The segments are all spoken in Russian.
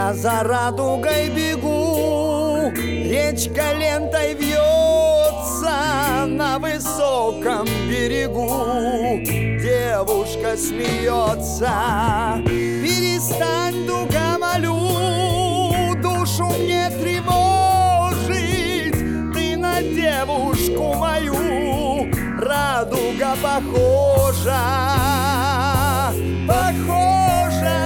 Я за радугой бегу, речка лентой вьется на высоком берегу. Девушка смеется. Перестань, дуга, молю, душу мне тревожить. Ты на девушку мою, радуга похожа, похожа.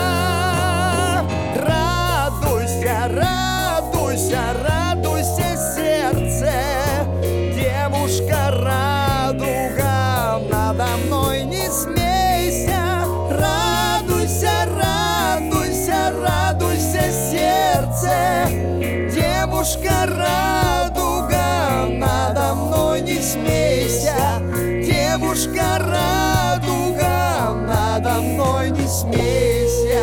Радуйся, радуйся, радуйся, сердце, девушка радуга, надо мной не смейся. Радуйся, радуйся, радуйся, сердце, девушка радуга, надо мной не смейся. Девушка радуга, надо мной не смейся.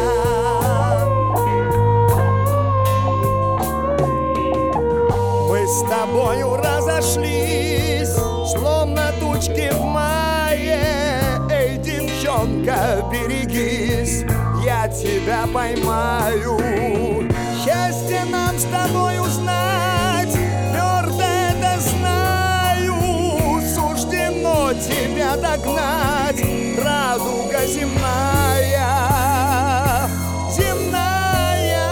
Мы с тобою разошлись, словно тучки в мае. Эй, девчонка, берегись, я тебя поймаю. Счастье нам с тобой узнать, твердо это знаю. Суждено тебя догнать, радуга земная, земная.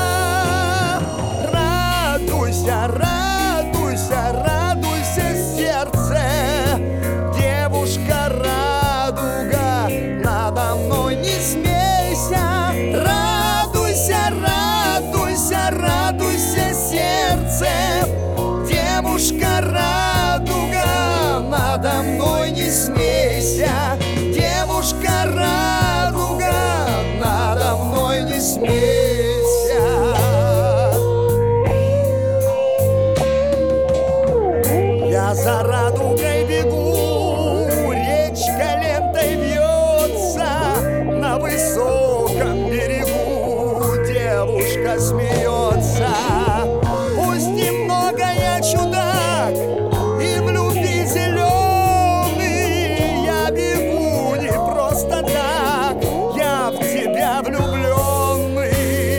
Радуйся, радуйся, радуйся, сердце, девушка радуга, надо мной не смейся. Радуйся, радуйся, радуйся, сердце, девушка радуга, надо мной не смейся. Девушка радуга, надо мной не смейся. Я за радугой бегу, речка лентой вьется на высоком берегу. Девушка смеется. Пусть немного я чудак и в любви зеленый, я бегу не просто так, я в тебя влюбленный,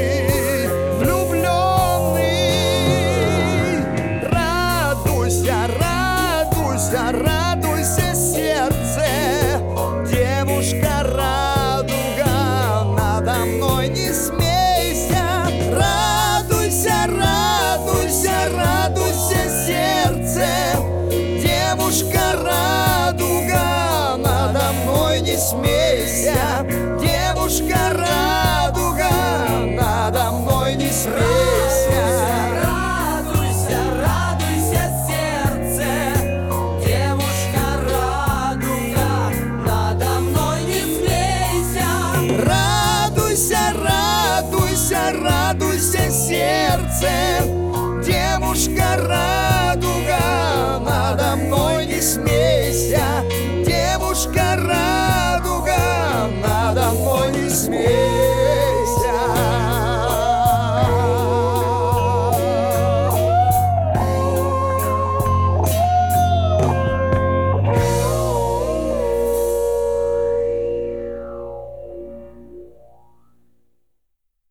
влюбленный. Радуйся, радуйся, радуйся, сердце, девушка радуга, надо мной не смейся. Радуйся, радуйся, радуйся, сердце, девушка радуга, надо мной не смейся. Девушка радуга, надо мной не смейся. Радуйся, радуйся, сердце, девушка радуга, надо мной не смейся. Радуйся, радуйся, радуйся, сердце, девушка радуга, надо мной не смейся. Девушка радуга, надо мной не смейся.